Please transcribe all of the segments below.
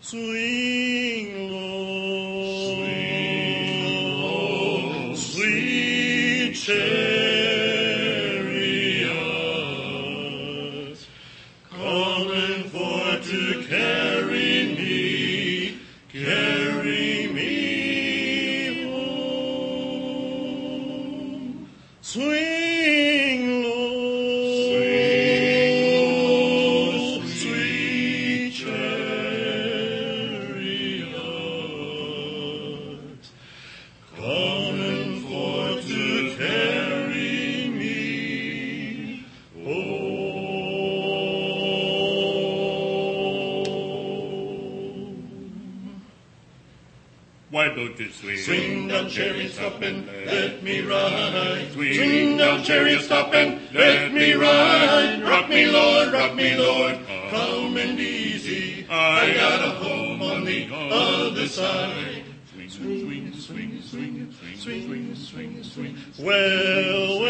Swing low, sweet chariot, coming forth to carry me home. Swing low, sweet chariot, coming forth to carry me home. Why don't you swing? Swing down, chariot, stop and let me ride. Swing down, chariot, stop and let me ride. Rock me, Lord, calm and easy. I got a home on the other side. Swing, swing, swing, swing, swing, swing, swing. Well.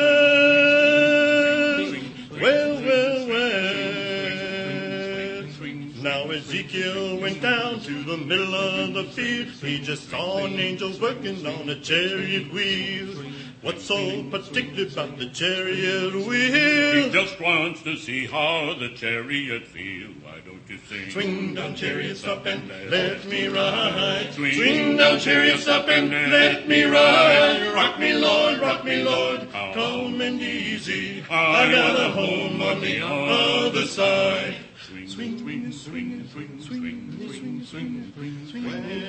Now Ezekiel went down to the middle of the field. He just saw an angel working on a chariot wheel. What's so particular about the chariot He wheel? just wants to see how the chariot feels. Why don't you sing? Swing down, chariot, stop and let me ride. Swing. Swing down, chariot, stop and let me ride. Rock me, Lord, calm and easy. I got a home on the other side. Swing, swing, swing, swing, swing, swing, swing, swing, swing,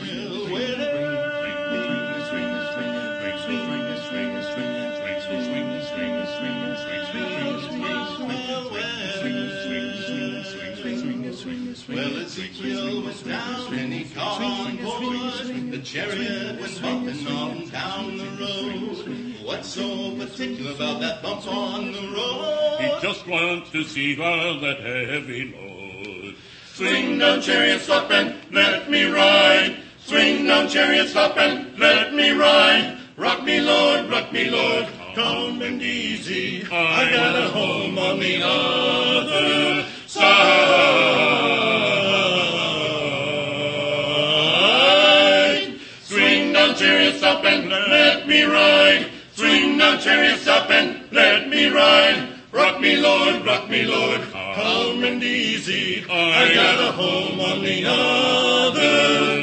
Well, Ezekiel was down and he caught on board. The chariot was bumping on down the road. What's so particular about that bump on the road? He just wants to see all that heavy load. Swing down, chariot, stop and let me ride. Swing down, chariot, stop and let me ride. Rock me, Lord, calm and easy. I got a home on the other side. Swing down, chariot, stop and let me ride. Swing down, chariot, stop and let me ride. Rock me, Lord, calm and easy. I got a home on the other